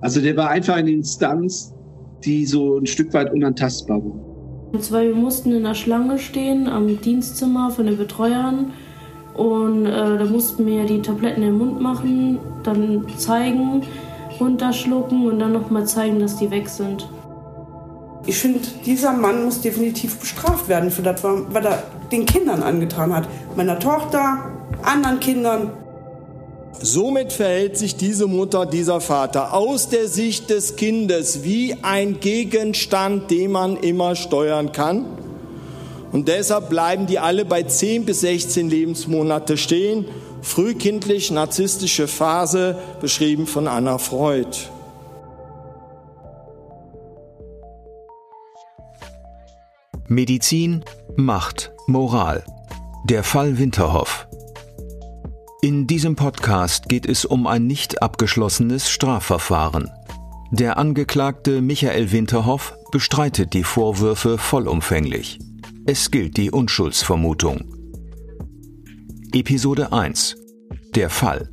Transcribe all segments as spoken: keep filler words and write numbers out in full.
Also der war einfach eine Instanz, die so ein Stück weit unantastbar war. Und zwar, wir mussten in der Schlange stehen am Dienstzimmer von den Betreuern und äh, da mussten wir die Tabletten im Mund machen, dann zeigen, runterschlucken und dann nochmal zeigen, dass die weg sind. Ich finde, dieser Mann muss definitiv bestraft werden für das, was er den Kindern angetan hat. Meiner Tochter, anderen Kindern. Somit verhält sich diese Mutter, dieser Vater aus der Sicht des Kindes wie ein Gegenstand, den man immer steuern kann. Und deshalb bleiben die alle bei zehn bis sechzehn Lebensmonate stehen. Frühkindlich-narzisstische Phase, beschrieben von Anna Freud. Medizin, Macht, Moral. Der Fall Winterhoff. In diesem Podcast geht es um ein nicht abgeschlossenes Strafverfahren. Der Angeklagte Michael Winterhoff bestreitet die Vorwürfe vollumfänglich. Es gilt die Unschuldsvermutung. Episode eins. Der Fall.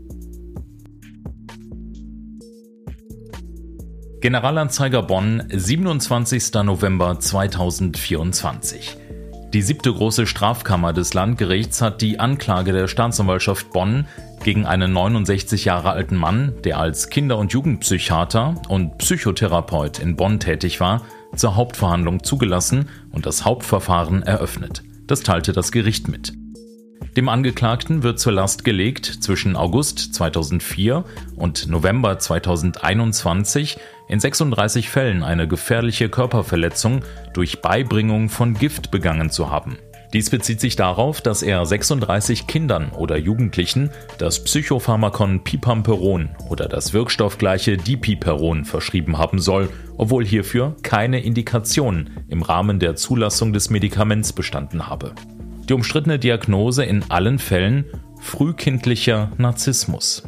Generalanzeiger Bonn, siebenundzwanzigster November zweitausendvierundzwanzig. Die siebte große Strafkammer des Landgerichts hat die Anklage der Staatsanwaltschaft Bonn gegen einen neunundsechzig Jahre alten Mann, der als Kinder- und Jugendpsychiater und Psychotherapeut in Bonn tätig war, zur Hauptverhandlung zugelassen und das Hauptverfahren eröffnet. Das teilte das Gericht mit. Dem Angeklagten wird zur Last gelegt, zwischen August zweitausendvier und November zweitausendeinundzwanzig in sechsunddreißig Fällen eine gefährliche Körperverletzung durch Beibringung von Gift begangen zu haben. Dies bezieht sich darauf, dass er sechsunddreißig Kindern oder Jugendlichen das Psychopharmakon Pipamperon oder das wirkstoffgleiche Dipiperon verschrieben haben soll, obwohl hierfür keine Indikation im Rahmen der Zulassung des Medikaments bestanden habe. Die umstrittene Diagnose in allen Fällen frühkindlicher Narzissmus.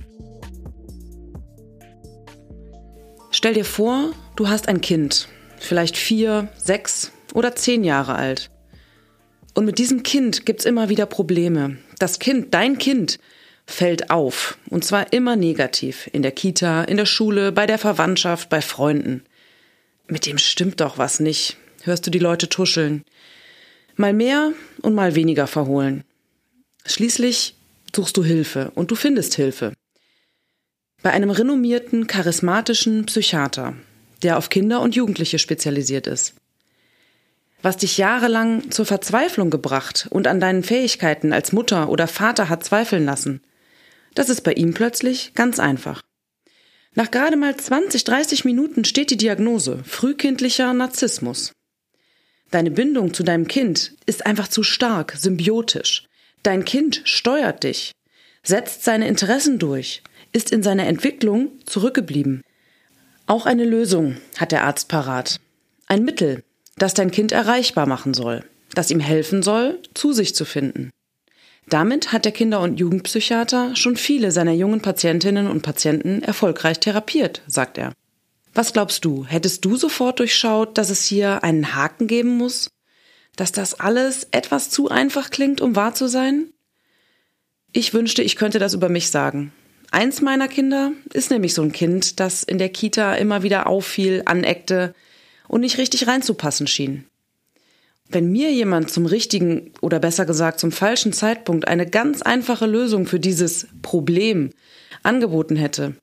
Stell dir vor, du hast ein Kind, vielleicht vier, sechs oder zehn Jahre alt. Und mit diesem Kind gibt's immer wieder Probleme. Das Kind, dein Kind, fällt auf. Und zwar immer negativ. In der Kita, in der Schule, bei der Verwandtschaft, bei Freunden. Mit dem stimmt doch was nicht. Hörst du die Leute tuscheln. Mal mehr und mal weniger verhohlen. Schließlich suchst du Hilfe und du findest Hilfe. Bei einem renommierten, charismatischen Psychiater, der auf Kinder und Jugendliche spezialisiert ist. Was dich jahrelang zur Verzweiflung gebracht und an deinen Fähigkeiten als Mutter oder Vater hat zweifeln lassen, das ist bei ihm plötzlich ganz einfach. Nach gerade mal zwanzig, dreißig Minuten steht die Diagnose: frühkindlicher Narzissmus. Deine Bindung zu deinem Kind ist einfach zu stark, symbiotisch. Dein Kind steuert dich, setzt seine Interessen durch, ist in seiner Entwicklung zurückgeblieben. Auch eine Lösung hat der Arzt parat. Ein Mittel, das dein Kind erreichbar machen soll, das ihm helfen soll, zu sich zu finden. Damit hat der Kinder- und Jugendpsychiater schon viele seiner jungen Patientinnen und Patienten erfolgreich therapiert, sagt er. Was glaubst du, hättest du sofort durchschaut, dass es hier einen Haken geben muss? Dass das alles etwas zu einfach klingt, um wahr zu sein? Ich wünschte, ich könnte das über mich sagen. Eins meiner Kinder ist nämlich so ein Kind, das in der Kita immer wieder auffiel, aneckte und nicht richtig reinzupassen schien. Wenn mir jemand zum richtigen oder besser gesagt zum falschen Zeitpunkt eine ganz einfache Lösung für dieses Problem angeboten hätte,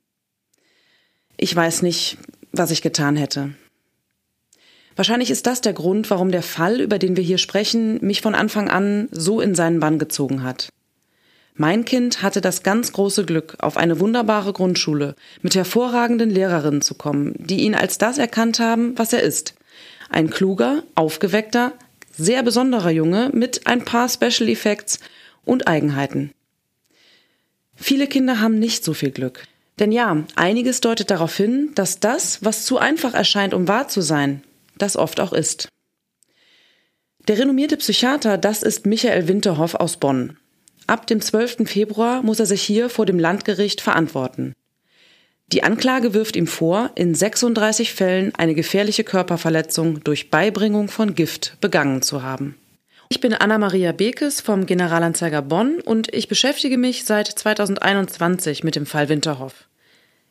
ich weiß nicht, was ich getan hätte. Wahrscheinlich ist das der Grund, warum der Fall, über den wir hier sprechen, mich von Anfang an so in seinen Bann gezogen hat. Mein Kind hatte das ganz große Glück, auf eine wunderbare Grundschule mit hervorragenden Lehrerinnen zu kommen, die ihn als das erkannt haben, was er ist. Ein kluger, aufgeweckter, sehr besonderer Junge mit ein paar Special Effects und Eigenheiten. Viele Kinder haben nicht so viel Glück. Denn ja, einiges deutet darauf hin, dass das, was zu einfach erscheint, um wahr zu sein, das oft auch ist. Der renommierte Psychiater, das ist Michael Winterhoff aus Bonn. Ab dem zwölften Februar muss er sich hier vor dem Landgericht verantworten. Die Anklage wirft ihm vor, in sechsunddreißig Fällen eine gefährliche Körperverletzung durch Beibringung von Gift begangen zu haben. Ich bin Anna-Maria Bekes vom Generalanzeiger Bonn und ich beschäftige mich seit zweitausendeinundzwanzig mit dem Fall Winterhoff.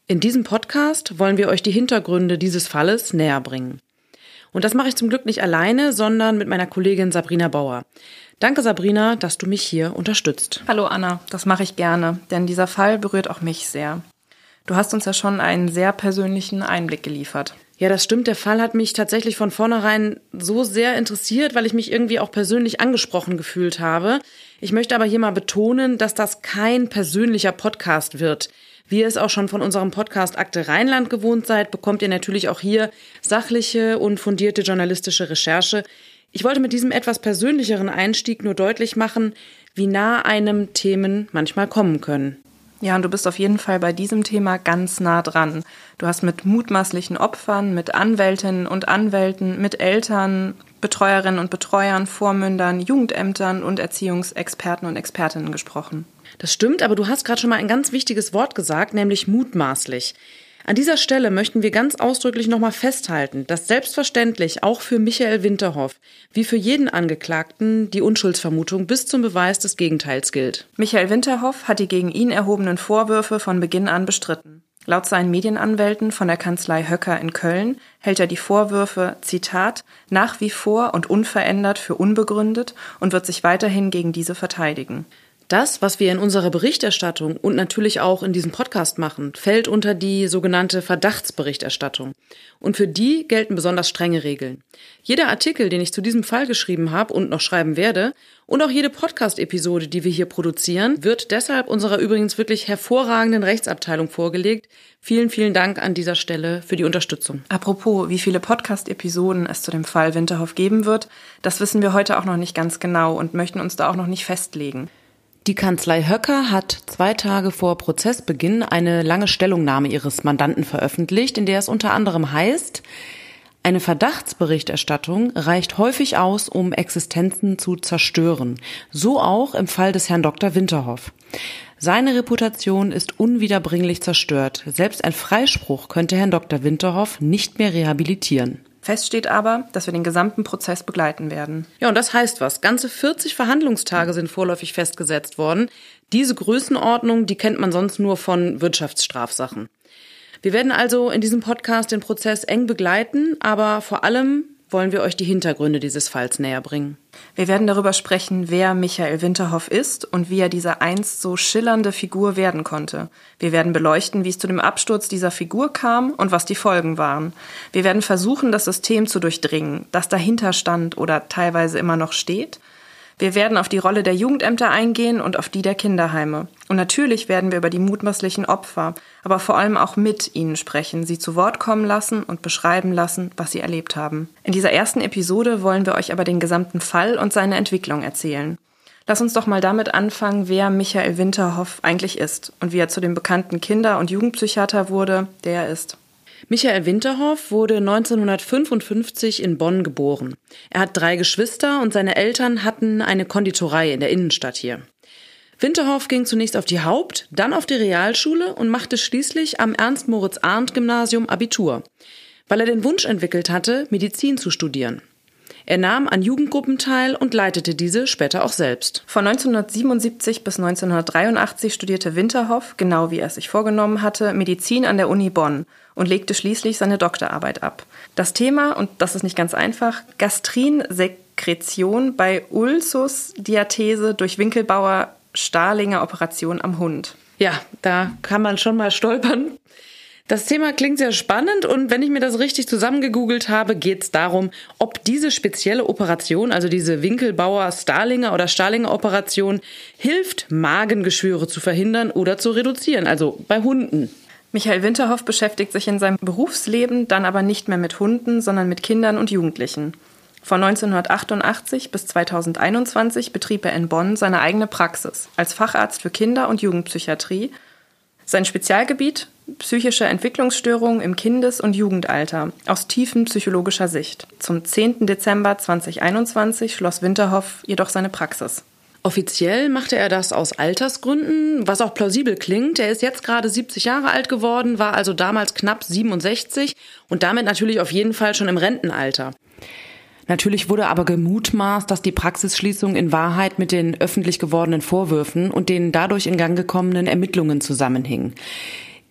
In diesem Podcast wollen wir euch die Hintergründe dieses Falles näher bringen. Und das mache ich zum Glück nicht alleine, sondern mit meiner Kollegin Sabrina Bauer. Danke, Sabrina, dass du mich hier unterstützt. Hallo Anna, das mache ich gerne, denn dieser Fall berührt auch mich sehr. Du hast uns ja schon einen sehr persönlichen Einblick geliefert. Ja, das stimmt. Der Fall hat mich tatsächlich von vornherein so sehr interessiert, weil ich mich irgendwie auch persönlich angesprochen gefühlt habe. Ich möchte aber hier mal betonen, dass das kein persönlicher Podcast wird. Wie ihr es auch schon von unserem Podcast Akte Rheinland gewohnt seid, bekommt ihr natürlich auch hier sachliche und fundierte journalistische Recherche. Ich wollte mit diesem etwas persönlicheren Einstieg nur deutlich machen, wie nah einem Themen manchmal kommen können. Ja, und du bist auf jeden Fall bei diesem Thema ganz nah dran. Du hast mit mutmaßlichen Opfern, mit Anwältinnen und Anwälten, mit Eltern, Betreuerinnen und Betreuern, Vormündern, Jugendämtern und Erziehungsexperten und Expertinnen gesprochen. Das stimmt, aber du hast gerade schon mal ein ganz wichtiges Wort gesagt, nämlich mutmaßlich. An dieser Stelle möchten wir ganz ausdrücklich nochmal festhalten, dass selbstverständlich auch für Michael Winterhoff, wie für jeden Angeklagten, die Unschuldsvermutung bis zum Beweis des Gegenteils gilt. Michael Winterhoff hat die gegen ihn erhobenen Vorwürfe von Beginn an bestritten. Laut seinen Medienanwälten von der Kanzlei Höcker in Köln hält er die Vorwürfe, Zitat, nach wie vor und unverändert für unbegründet und wird sich weiterhin gegen diese verteidigen. Das, was wir in unserer Berichterstattung und natürlich auch in diesem Podcast machen, fällt unter die sogenannte Verdachtsberichterstattung. Und für die gelten besonders strenge Regeln. Jeder Artikel, den ich zu diesem Fall geschrieben habe und noch schreiben werde, und auch jede Podcast-Episode, die wir hier produzieren, wird deshalb unserer übrigens wirklich hervorragenden Rechtsabteilung vorgelegt. Vielen, vielen Dank an dieser Stelle für die Unterstützung. Apropos, wie viele Podcast-Episoden es zu dem Fall Winterhoff geben wird, das wissen wir heute auch noch nicht ganz genau und möchten uns da auch noch nicht festlegen. Die Kanzlei Höcker hat zwei Tage vor Prozessbeginn eine lange Stellungnahme ihres Mandanten veröffentlicht, in der es unter anderem heißt, eine Verdachtsberichterstattung reicht häufig aus, um Existenzen zu zerstören. So auch im Fall des Herrn Doktor Winterhoff. Seine Reputation ist unwiederbringlich zerstört. Selbst ein Freispruch könnte Herrn Doktor Winterhoff nicht mehr rehabilitieren. Fest steht aber, dass wir den gesamten Prozess begleiten werden. Ja, und das heißt was. Ganze vierzig Verhandlungstage sind vorläufig festgesetzt worden. Diese Größenordnung, die kennt man sonst nur von Wirtschaftsstrafsachen. Wir werden also in diesem Podcast den Prozess eng begleiten, aber vor allem wollen wir euch die Hintergründe dieses Falls näher bringen. Wir werden darüber sprechen, wer Michael Winterhoff ist und wie er diese einst so schillernde Figur werden konnte. Wir werden beleuchten, wie es zu dem Absturz dieser Figur kam und was die Folgen waren. Wir werden versuchen, das System zu durchdringen, das dahinter stand oder teilweise immer noch steht. Wir werden auf die Rolle der Jugendämter eingehen und auf die der Kinderheime. Und natürlich werden wir über die mutmaßlichen Opfer, aber vor allem auch mit ihnen sprechen, sie zu Wort kommen lassen und beschreiben lassen, was sie erlebt haben. In dieser ersten Episode wollen wir euch aber den gesamten Fall und seine Entwicklung erzählen. Lass uns doch mal damit anfangen, wer Michael Winterhoff eigentlich ist und wie er zu dem bekannten Kinder- und Jugendpsychiater wurde, der er ist. Michael Winterhoff wurde neunzehnhundertfünfundfünfzig in Bonn geboren. Er hat drei Geschwister und seine Eltern hatten eine Konditorei in der Innenstadt hier. Winterhoff ging zunächst auf die Haupt-, dann auf die Realschule und machte schließlich am Ernst-Moritz-Arndt-Gymnasium Abitur, weil er den Wunsch entwickelt hatte, Medizin zu studieren. Er nahm an Jugendgruppen teil und leitete diese später auch selbst. Von neunzehnhundertsiebenundsiebzig bis neunzehnhundertdreiundachtzig studierte Winterhoff, genau wie er es sich vorgenommen hatte, Medizin an der Uni Bonn und legte schließlich seine Doktorarbeit ab. Das Thema, und das ist nicht ganz einfach, Gastrinsekretion bei Ulcusdiathese durch Winkelbauer-Starlinger-Operation am Hund. Ja, da kann man schon mal stolpern. Das Thema klingt sehr spannend und wenn ich mir das richtig zusammengegoogelt habe, geht es darum, ob diese spezielle Operation, also diese Winkelbauer-Starlinger oder Starlinger-Operation, hilft, Magengeschwüre zu verhindern oder zu reduzieren, also bei Hunden. Michael Winterhoff beschäftigt sich in seinem Berufsleben dann aber nicht mehr mit Hunden, sondern mit Kindern und Jugendlichen. Von neunzehnhundertachtundachtzig bis zweitausendeinundzwanzig betrieb er in Bonn seine eigene Praxis als Facharzt für Kinder- und Jugendpsychiatrie. Sein Spezialgebiet: psychische Entwicklungsstörungen im Kindes- und Jugendalter aus tiefenpsychologischer Sicht. Zum zehnten Dezember zweitausendeinundzwanzig schloss Winterhoff jedoch seine Praxis. Offiziell machte er das aus Altersgründen, was auch plausibel klingt. Er ist jetzt gerade siebzig Jahre alt geworden, war also damals knapp siebenundsechzig und damit natürlich auf jeden Fall schon im Rentenalter. Natürlich wurde aber gemutmaßt, dass die Praxisschließung in Wahrheit mit den öffentlich gewordenen Vorwürfen und den dadurch in Gang gekommenen Ermittlungen zusammenhing.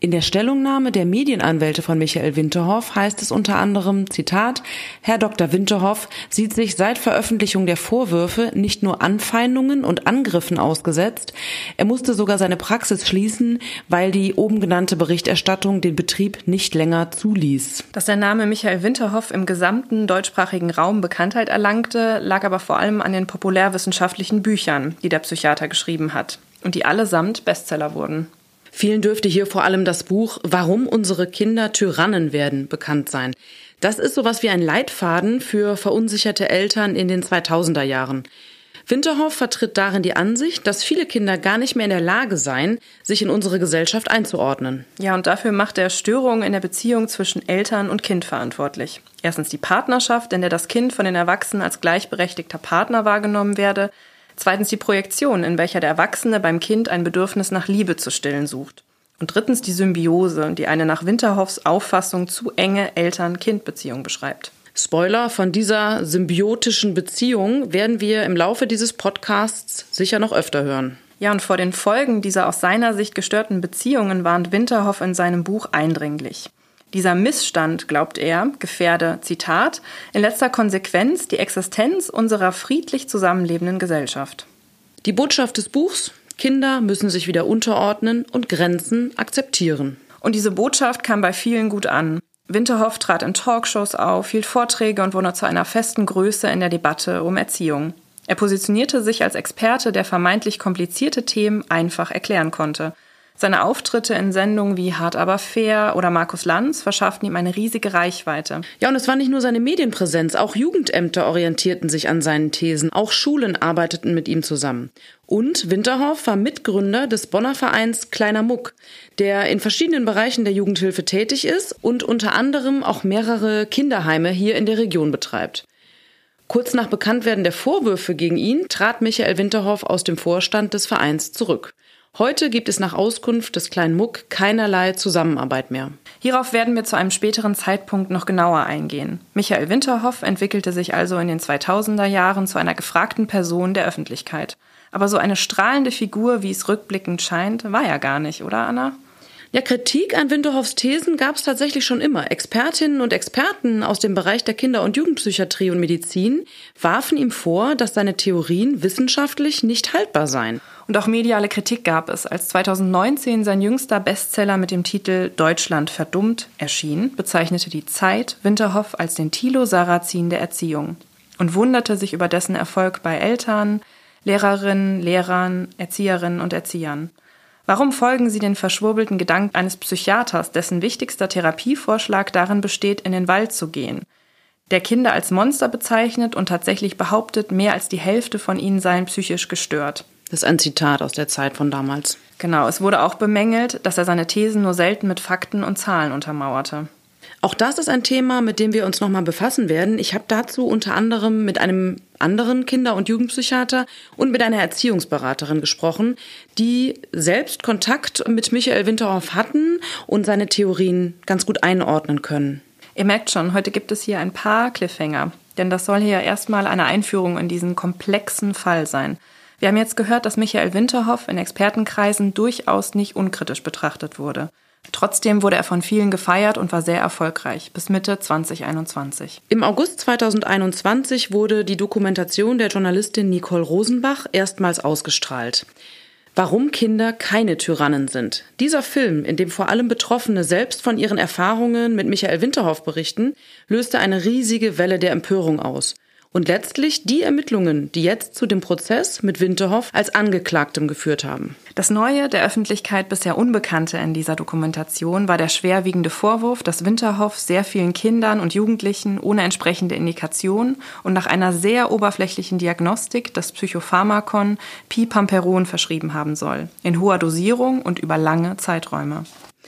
In der Stellungnahme der Medienanwälte von Michael Winterhoff heißt es unter anderem, Zitat, Herr Doktor Winterhoff sieht sich seit Veröffentlichung der Vorwürfe nicht nur Anfeindungen und Angriffen ausgesetzt, er musste sogar seine Praxis schließen, weil die oben genannte Berichterstattung den Betrieb nicht länger zuließ. Dass der Name Michael Winterhoff im gesamten deutschsprachigen Raum Bekanntheit erlangte, lag aber vor allem an den populärwissenschaftlichen Büchern, die der Psychiater geschrieben hat und die allesamt Bestseller wurden. Vielen dürfte hier vor allem das Buch »Warum unsere Kinder Tyrannen werden« bekannt sein. Das ist sowas wie ein Leitfaden für verunsicherte Eltern in den zweitausender Jahren. Winterhoff vertritt darin die Ansicht, dass viele Kinder gar nicht mehr in der Lage seien, sich in unsere Gesellschaft einzuordnen. Ja, und dafür macht er Störungen in der Beziehung zwischen Eltern und Kind verantwortlich. Erstens die Partnerschaft, in der das Kind von den Erwachsenen als gleichberechtigter Partner wahrgenommen werde. Zweitens die Projektion, in welcher der Erwachsene beim Kind ein Bedürfnis nach Liebe zu stillen sucht. Und drittens die Symbiose, die eine nach Winterhoffs Auffassung zu enge Eltern-Kind-Beziehung beschreibt. Spoiler, von dieser symbiotischen Beziehung werden wir im Laufe dieses Podcasts sicher noch öfter hören. Ja, und vor den Folgen dieser aus seiner Sicht gestörten Beziehungen warnt Winterhoff in seinem Buch eindringlich. Dieser Missstand, glaubt er, gefährde, Zitat, in letzter Konsequenz die Existenz unserer friedlich zusammenlebenden Gesellschaft. Die Botschaft des Buchs: Kinder müssen sich wieder unterordnen und Grenzen akzeptieren. Und diese Botschaft kam bei vielen gut an. Winterhoff trat in Talkshows auf, hielt Vorträge und wurde zu einer festen Größe in der Debatte um Erziehung. Er positionierte sich als Experte, der vermeintlich komplizierte Themen einfach erklären konnte. Seine Auftritte in Sendungen wie Hart aber fair oder Markus Lanz verschafften ihm eine riesige Reichweite. Ja, und es war nicht nur seine Medienpräsenz, auch Jugendämter orientierten sich an seinen Thesen, auch Schulen arbeiteten mit ihm zusammen. Und Winterhoff war Mitgründer des Bonner Vereins Kleiner Muck, der in verschiedenen Bereichen der Jugendhilfe tätig ist und unter anderem auch mehrere Kinderheime hier in der Region betreibt. Kurz nach Bekanntwerden der Vorwürfe gegen ihn trat Michael Winterhoff aus dem Vorstand des Vereins zurück. Heute gibt es nach Auskunft des Kleinen Muck keinerlei Zusammenarbeit mehr. Hierauf werden wir zu einem späteren Zeitpunkt noch genauer eingehen. Michael Winterhoff entwickelte sich also in den zweitausender Jahren zu einer gefragten Person der Öffentlichkeit. Aber so eine strahlende Figur, wie es rückblickend scheint, war er gar nicht, oder Anna? Ja, Kritik an Winterhoffs Thesen gab es tatsächlich schon immer. Expertinnen und Experten aus dem Bereich der Kinder- und Jugendpsychiatrie und Medizin warfen ihm vor, dass seine Theorien wissenschaftlich nicht haltbar seien. Und auch mediale Kritik gab es. Als zweitausendneunzehn sein jüngster Bestseller mit dem Titel »Deutschland verdummt« erschien, bezeichnete die Zeit Winterhoff als den Thilo Sarrazin der Erziehung und wunderte sich über dessen Erfolg bei Eltern, Lehrerinnen, Lehrern, Erzieherinnen und Erziehern. Warum folgen sie den verschwurbelten Gedanken eines Psychiaters, dessen wichtigster Therapievorschlag darin besteht, in den Wald zu gehen, der Kinder als Monster bezeichnet und tatsächlich behauptet, mehr als die Hälfte von ihnen seien psychisch gestört? Das ist ein Zitat aus der Zeit von damals. Genau, es wurde auch bemängelt, dass er seine Thesen nur selten mit Fakten und Zahlen untermauerte. Auch das ist ein Thema, mit dem wir uns nochmal befassen werden. Ich habe dazu unter anderem mit einem anderen Kinder- und Jugendpsychiater und mit einer Erziehungsberaterin gesprochen, die selbst Kontakt mit Michael Winterhoff hatten und seine Theorien ganz gut einordnen können. Ihr merkt schon, heute gibt es hier ein paar Cliffhanger, denn das soll hier erstmal eine Einführung in diesen komplexen Fall sein. Wir haben jetzt gehört, dass Michael Winterhoff in Expertenkreisen durchaus nicht unkritisch betrachtet wurde. Trotzdem wurde er von vielen gefeiert und war sehr erfolgreich, bis Mitte zwanzig einundzwanzig. Im August zweitausendeinundzwanzig wurde die Dokumentation der Journalistin Nicole Rosenbach erstmals ausgestrahlt. Warum Kinder keine Tyrannen sind. Dieser Film, in dem vor allem Betroffene selbst von ihren Erfahrungen mit Michael Winterhoff berichten, löste eine riesige Welle der Empörung aus. Und letztlich die Ermittlungen, die jetzt zu dem Prozess mit Winterhoff als Angeklagtem geführt haben. Das Neue, der Öffentlichkeit bisher Unbekannte in dieser Dokumentation war der schwerwiegende Vorwurf, dass Winterhoff sehr vielen Kindern und Jugendlichen ohne entsprechende Indikation und nach einer sehr oberflächlichen Diagnostik das Psychopharmakon Pipamperon verschrieben haben soll, in hoher Dosierung und über lange Zeiträume.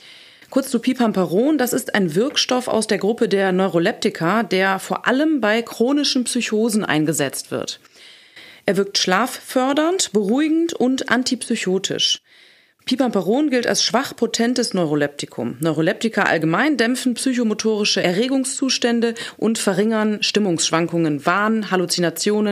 Kurz zu Pipamperon, das ist ein Wirkstoff aus der Gruppe der Neuroleptika, der vor allem bei chronischen Psychosen eingesetzt wird. Er wirkt schlaffördernd, beruhigend und antipsychotisch. Pipamperon gilt als schwach potentes Neuroleptikum. Neuroleptika allgemein dämpfen psychomotorische Erregungszustände und verringern Stimmungsschwankungen, Wahn, Halluzinationen,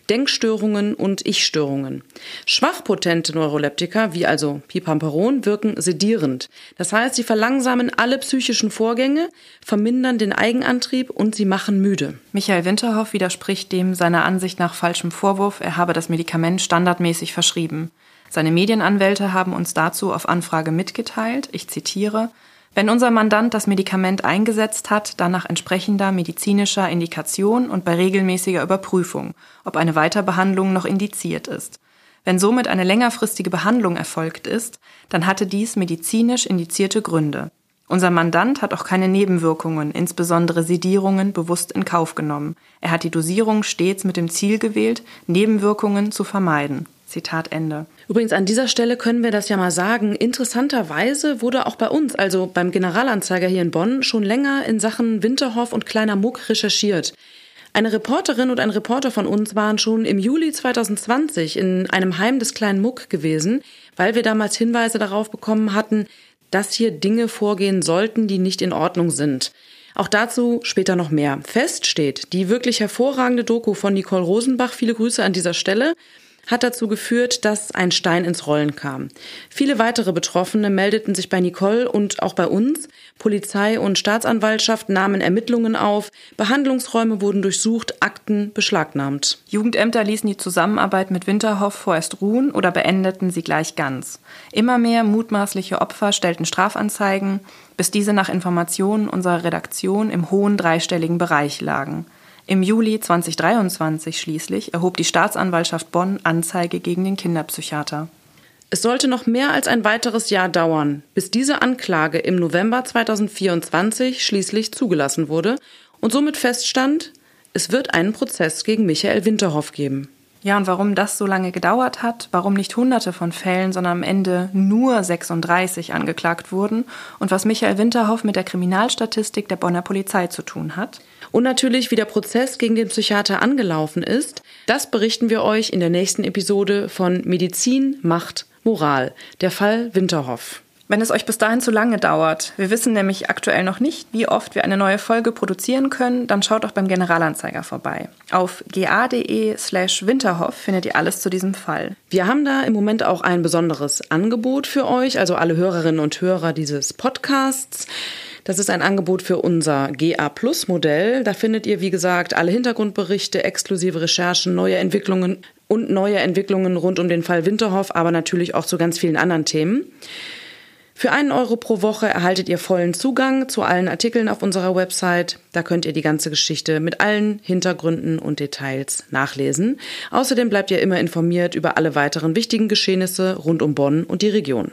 Denkstörungen und Ich-Störungen. Schwachpotente Neuroleptika, wie also Pipamperon, wirken sedierend. Das heißt, sie verlangsamen alle psychischen Vorgänge, vermindern den Eigenantrieb und sie machen müde. Michael Winterhoff widerspricht dem seiner Ansicht nach falschen Vorwurf, er habe das Medikament standardmäßig verschrieben. Seine Medienanwälte haben uns dazu auf Anfrage mitgeteilt, ich zitiere: Wenn unser Mandant das Medikament eingesetzt hat, dann nach entsprechender medizinischer Indikation und bei regelmäßiger Überprüfung, ob eine Weiterbehandlung noch indiziert ist. Wenn somit eine längerfristige Behandlung erfolgt ist, dann hatte dies medizinisch indizierte Gründe. Unser Mandant hat auch keine Nebenwirkungen, insbesondere Sedierungen, bewusst in Kauf genommen. Er hat die Dosierung stets mit dem Ziel gewählt, Nebenwirkungen zu vermeiden. Zitat Ende. Übrigens, an dieser Stelle können wir das ja mal sagen. Interessanterweise wurde auch bei uns, also beim Generalanzeiger hier in Bonn, schon länger in Sachen Winterhoff und Kleiner Muck recherchiert. Eine Reporterin und ein Reporter von uns waren schon im Juli zweitausendzwanzig in einem Heim des Kleinen Muck gewesen, weil wir damals Hinweise darauf bekommen hatten, dass hier Dinge vorgehen sollten, die nicht in Ordnung sind. Auch dazu später noch mehr. Fest steht, die wirklich hervorragende Doku von Nicole Rosenbach, viele Grüße an dieser Stelle, hat dazu geführt, dass ein Stein ins Rollen kam. Viele weitere Betroffene meldeten sich bei Nicole und auch bei uns. Polizei und Staatsanwaltschaft nahmen Ermittlungen auf, Behandlungsräume wurden durchsucht, Akten beschlagnahmt. Jugendämter ließen die Zusammenarbeit mit Winterhoff vorerst ruhen oder beendeten sie gleich ganz. Immer mehr mutmaßliche Opfer stellten Strafanzeigen, bis diese nach Informationen unserer Redaktion im hohen dreistelligen Bereich lagen. Im Juli zweitausenddreiundzwanzig schließlich erhob die Staatsanwaltschaft Bonn Anzeige gegen den Kinderpsychiater. Es sollte noch mehr als ein weiteres Jahr dauern, bis diese Anklage im November zweitausendvierundzwanzig schließlich zugelassen wurde und somit feststand, es wird einen Prozess gegen Michael Winterhoff geben. Ja, und warum das so lange gedauert hat, warum nicht hunderte von Fällen, sondern am Ende nur sechsunddreißig angeklagt wurden und was Michael Winterhoff mit der Kriminalstatistik der Bonner Polizei zu tun hat. Und natürlich, wie der Prozess gegen den Psychiater angelaufen ist, das berichten wir euch in der nächsten Episode von Medizin, Macht, Moral, der Fall Winterhoff. Wenn es euch bis dahin zu lange dauert, wir wissen nämlich aktuell noch nicht, wie oft wir eine neue Folge produzieren können, dann schaut doch beim Generalanzeiger vorbei. Auf ga.de slash Winterhoff findet ihr alles zu diesem Fall. Wir haben da im Moment auch ein besonderes Angebot für euch, also alle Hörerinnen und Hörer dieses Podcasts. Das ist ein Angebot für unser G A Plus Modell. Da findet ihr, wie gesagt, alle Hintergrundberichte, exklusive Recherchen, neue Entwicklungen und neue Entwicklungen rund um den Fall Winterhoff, aber natürlich auch zu ganz vielen anderen Themen. Für einen Euro pro Woche erhaltet ihr vollen Zugang zu allen Artikeln auf unserer Website. Da könnt ihr die ganze Geschichte mit allen Hintergründen und Details nachlesen. Außerdem bleibt ihr immer informiert über alle weiteren wichtigen Geschehnisse rund um Bonn und die Region.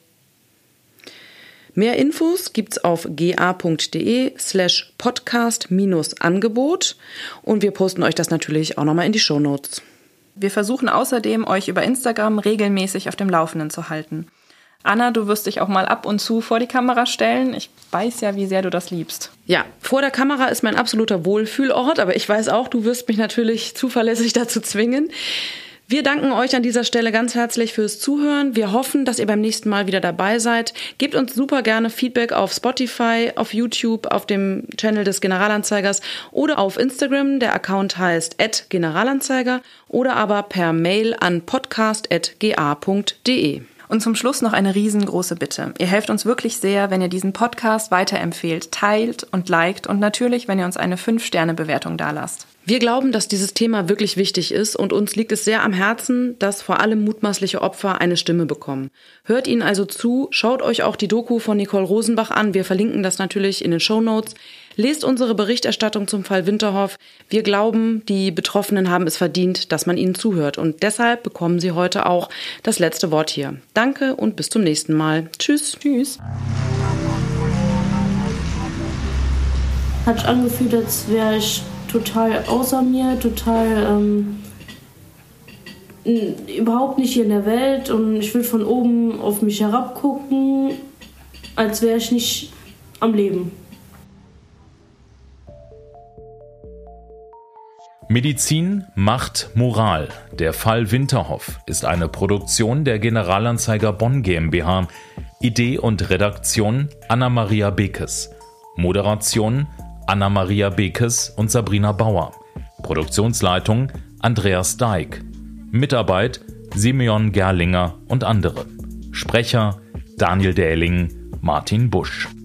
Mehr Infos gibt's auf ga.de slash podcast minus Angebot und wir posten euch das natürlich auch nochmal in die Shownotes. Wir versuchen außerdem, euch über Instagram regelmäßig auf dem Laufenden zu halten. Anna, du wirst dich auch mal ab und zu vor die Kamera stellen. Ich weiß ja, wie sehr du das liebst. Ja, vor der Kamera ist mein absoluter Wohlfühlort, aber ich weiß auch, du wirst mich natürlich zuverlässig dazu zwingen. Wir danken euch an dieser Stelle ganz herzlich fürs Zuhören. Wir hoffen, dass ihr beim nächsten Mal wieder dabei seid. Gebt uns super gerne Feedback auf Spotify, auf YouTube, auf dem Channel des Generalanzeigers oder auf Instagram. Der Account heißt at generalanzeiger oder aber per Mail an podcast at ga punkt de. Und zum Schluss noch eine riesengroße Bitte. Ihr helft uns wirklich sehr, wenn ihr diesen Podcast weiterempfehlt, teilt und liked und natürlich, wenn ihr uns eine fünf Sterne Bewertung dalasst. Wir glauben, dass dieses Thema wirklich wichtig ist und uns liegt es sehr am Herzen, dass vor allem mutmaßliche Opfer eine Stimme bekommen. Hört ihnen also zu, schaut euch auch die Doku von Nicole Rosenbach an, wir verlinken das natürlich in den Shownotes. Lest unsere Berichterstattung zum Fall Winterhoff. Wir glauben, die Betroffenen haben es verdient, dass man ihnen zuhört und deshalb bekommen sie heute auch das letzte Wort hier. Danke und bis zum nächsten Mal. Tschüss. Tschüss. Hat sich angefühlt, als wäre ich total außer mir, total ähm, überhaupt nicht hier in der Welt und ich will von oben auf mich herabgucken, als wäre ich nicht am Leben. Medizin, Macht, Moral. Der Fall Winterhoff ist eine Produktion der Generalanzeiger Bonn GmbH. Idee und Redaktion Anna-Maria Bekes. Moderation Anna-Maria Bekes und Sabrina Bauer. Produktionsleitung Andreas Dijk. Mitarbeit Simeon Gerlinger und andere. Sprecher Daniel Dähling, Martin Busch.